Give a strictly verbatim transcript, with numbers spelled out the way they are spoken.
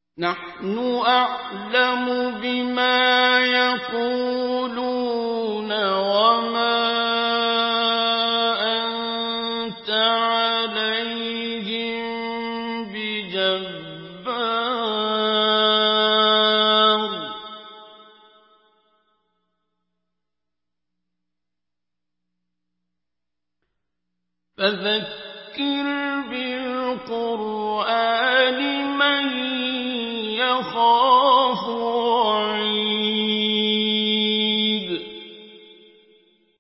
نحن أعلم بما يقولون وما أنت عليهم بجبار فذكر بالقرآن